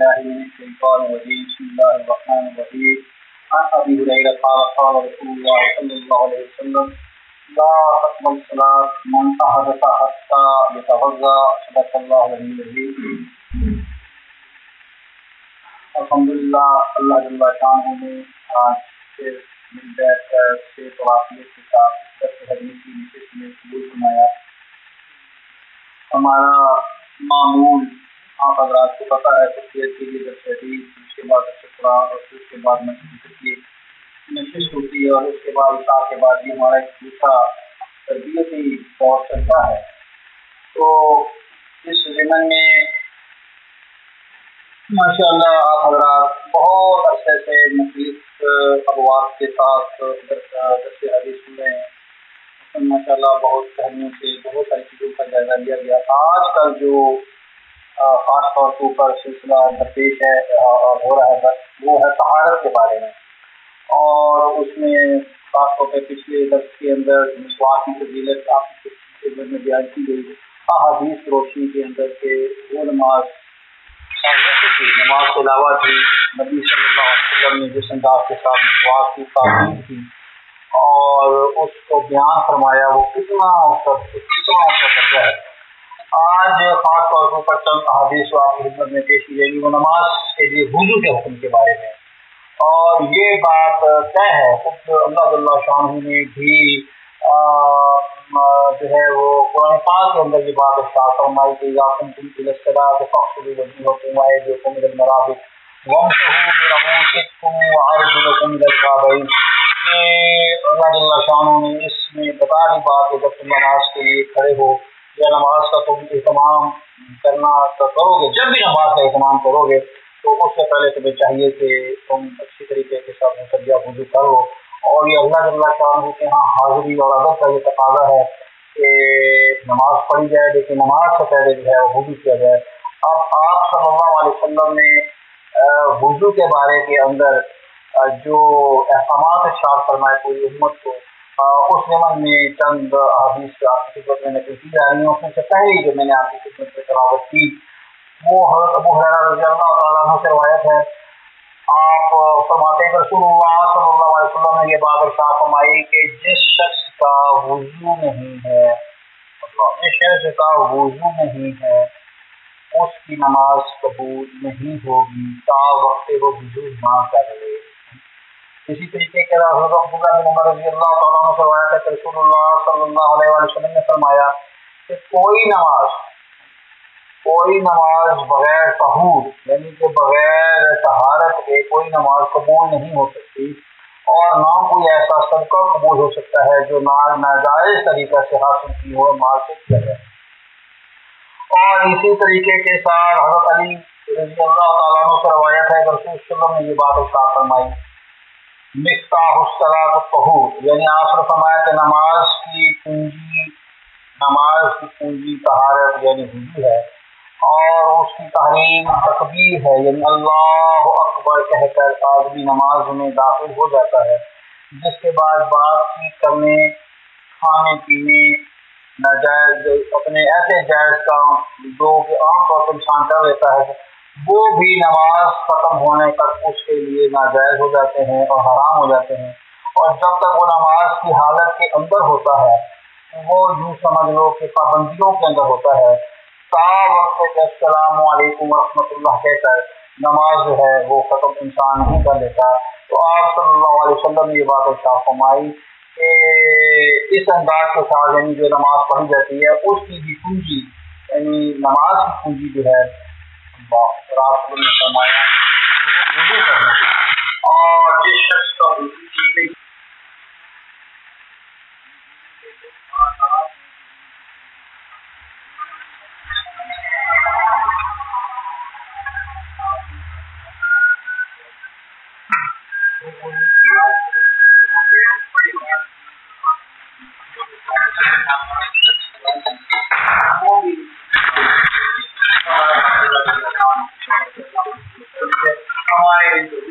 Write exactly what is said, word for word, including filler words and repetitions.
بالله من الشيطان الرجيم بسم الله الرحمن الرحيم عن أبي هريرة قال قال رسول الله صلى الله عليه وسلم لا تقبل الصلاة من أحدث حتى يتوضأ صدق الله العلي العظيم. الحمدللہ اللہ جل شانہ نے آج پھر مل بیٹھ کر صحت و عافیت کے ساتھ درس حدیث کی نشست میں قبول فرمایا. ہمارا معمول آپ حضرات کو پتہ ہے تفسیر کے لیے درس حدیث، اس کے بعد درس قرآن اور پھر اس کے بعد مسجد کی نشست ہوتی ہے، اور اس کے بعد عشاء کے بعد بھی ہمارا ایک دوسرا تربیتی دور چلتا ہے. تو اس ضمن میں ماشاء اللہ آپ حضرات بہت عرصے سے مختلف ابواب کے ساتھ درس حدیث سن رہے ہیں. ماشاء اللہ بہت پہلوؤں سے بہت ساری چیزوں کا جائزہ لیا گیا. آج کل جو خاص طور کے اوپر سلسلہ درپیش ہے ہو رہا ہے بس وہ ہے طہارت کے بارے میں، اور اس میں خاص طور پہ پچھلے درس کے اندر مسواک کی فضیلت آپ کی خدمت میں بیان کی گئی. احادیث روشنی کے اندر کے وہ نماز کی نماز کے علاوہ بھی نبی صلی اللہ علیہ وسلم نے جس انداز کے ساتھ مسواک کی تعلیم کی اور اس کو بیان فرمایا وہ کتنا کتنا اس کا درجہ ہے. آج خاص طور پر اوپر چند احادیث آپ کی خدمت میں پیش کی جائے گی وہ نماز کے لیے وضو کے حکم کے بارے میں. اور یہ بات طے ہے خود اللہ جل شانہ نے بھی جو ہے وہ قرآن پاک کے اندر یہ بات ارشاد فرمائی کہ اذا قمتم الى الصلاۃ فاغسلوا وجوہکم وایدیکم الى المرافق وامسحوا برؤوسکم وارجلکم الى الکعبین. اللہ جل شانہ نے اس میں بتا دی بات کہ جب تم نماز کے لیے کھڑے ہو یا نماز کا تم اہتمام کرنا کرو گے، جب بھی نماز کا اہتمام کرو گے تو اس سے پہلے تمہیں چاہیے کہ تم اچھی طریقے کے ساتھ مسجدہ وضو کرو. اور یہ اللہ جل شانہ کے ہاں حاضری اور ادب کا یہ تقاضا ہے کہ نماز پڑھی جائے لیکن نماز سے پہلے جو ہے وضو کیا جائے. اب آپ صلی اللہ علیہ وسلم نے وضو کے بارے کے اندر جو احکامات ارشاد فرمائے پوری امت کو، اس ضمن میں چند حدیث آپ کی خدمت میں نقل کی جا رہی ہیں. اس میں سے پہلی جو میں نے آپ کی خدمت میں تلاوت کی وہ حضرت ابو ہریرہ رضی اللہ تعالیٰ عنہ سے روایت ہے. آپ فرماتے ہیں رسول اللہ صلی اللہ علیہ وسلم نے یہ بات ارشاد فرمائی کہ جس شخص کا وضو نہیں ہے جس شخص کا وضو نہیں ہے اس کی نماز قبول نہیں ہوگی تا وقت وہ وضو نہ کرے. اسی طریقے کے حضرت عبداللہ بن عمر رضی اللہ تعالیٰ عنہ سے روایت ہے کہ رسول اللہ صلی اللہ علیہ وسلم نے فرمایا کہ کوئی نماز کوئی نماز بغیر طہور یعنی کہ بغیر طہارت کے کوئی نماز قبول نہیں ہو سکتی، اور نہ کوئی ایسا صدقہ قبول ہو سکتا ہے جو ناجائز طریقہ سے حاصل کی ہو مال سے کیا جائے. اور اسی طریقے کے ساتھ حضرت علی رضی اللہ تعالیٰ عنہ سے روایت ہے کہ رسول صلی اللہ علیہ وسلم نے یہ بات ارشاد فرمائی مفتاح الصلاۃ الطہور، یعنی آپ نے فرمایا کہ نماز کی کنجی نماز کی کنجی طہارت یعنی وضو ہے، اور اس کی تحریم تکبیر ہے یعنی اللہ اکبر کہہ کر آدمی نماز میں داخل ہو جاتا ہے، جس کے بعد بات چیت کرنے کھانے پینے ناجائز اپنے ایسے جائز کام جو کہ عام طور پر انسان کر لیتا ہے وہ بھی نماز ختم ہونے تک اس کے لیے ناجائز ہو جاتے ہیں اور حرام ہو جاتے ہیں. اور جب تک وہ نماز کی حالت کے اندر ہوتا ہے وہ یوں سمجھ لو کہ پابندیوں کے اندر ہوتا ہے تا وقت کے السلام علیکم ورحمۃ اللہ کہہ کر نماز جو ہے وہ ختم انسان نہیں کر لیتا. تو آپ صلی اللہ علیہ وسلم نے یہ بات ارشاد فرمائی کہ اس انداز کے ساتھ یعنی جو نماز پڑھی جاتی ہے اس کی بھی کنجی یعنی نماز کی کنجی جو ہے رسول نے فرمایا وضو کرنا. اور جس شخص کا وضو کی ہمارے